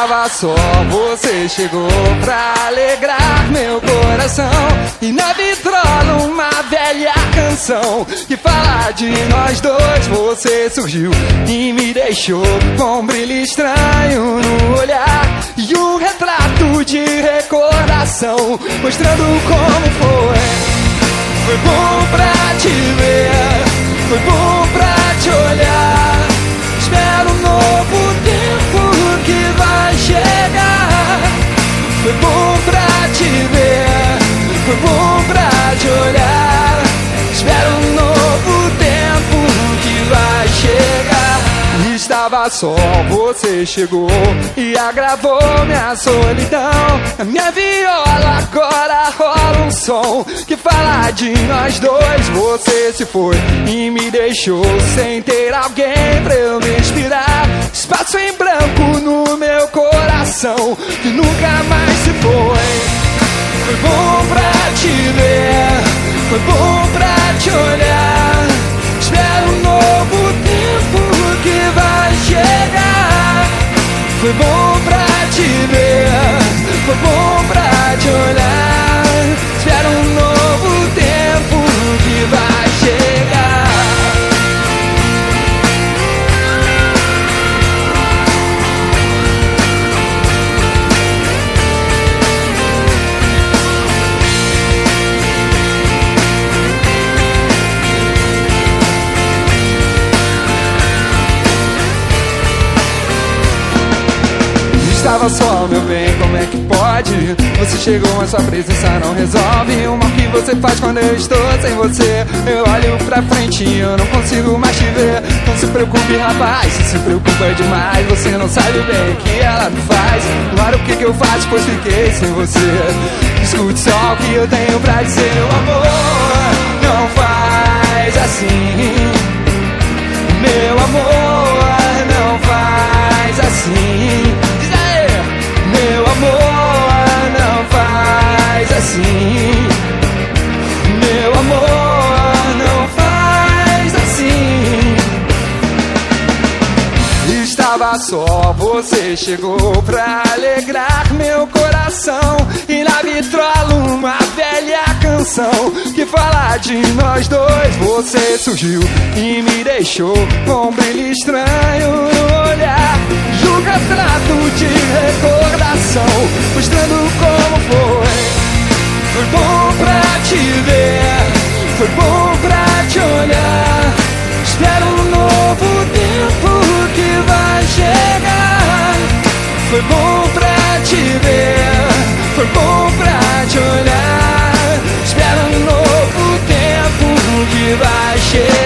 Estava só, você chegou pra alegrar meu coração. E na vitrola uma velha canção que fala de nós dois. Você surgiu e me deixou com um brilho estranho no olhar e um retrato de recordação mostrando como foi. Foi bom pra te ver, foi bom pra te olhar. Espero um novo tempo que vai chegar. Foi bom pra te ver, foi bom pra te olhar. Espero um novo tempo que vai chegar. Estava só, você chegou e agravou minha solidão. Na minha viola agora rola um som que fala de nós dois. Você se foi e me deixou sem ter alguém pra eu me inspirar. Espaço em branco no meu coração que nunca mais se foi. Foi bom pra te ver, foi bom pra te olhar. Espero um novo tempo que vai chegar. Foi bom pra te ver, foi bom pra te olhar. Espero um novo tempo que vai chegar. Estava só, meu bem, como é que pode? Você chegou, mas sua presença não resolve o mal que você faz quando eu estou sem você. Eu olho pra frente e eu não consigo mais te ver. Não se preocupe, rapaz, se preocupa demais. Você não sabe bem o que ela me faz. Agora o que eu faço, pois fiquei sem você. Escute só o que eu tenho pra dizer. Meu amor, não faz assim. Meu amor, não faz assim. Meu amor, não faz assim. Meu amor, não faz assim. Estava só, você chegou pra alegrar meu coração. E na vitrola uma velha canção que fala de nós dois. Você surgiu e me deixou com um brilho estranho no olhar e um retrato de recordação mostrando como foi. Foi bom pra te ver, foi bom pra te olhar. Espero um novo tempo que vai chegar. Foi bom pra te ver, foi bom pra te olhar. Espero um novo tempo que vai chegar.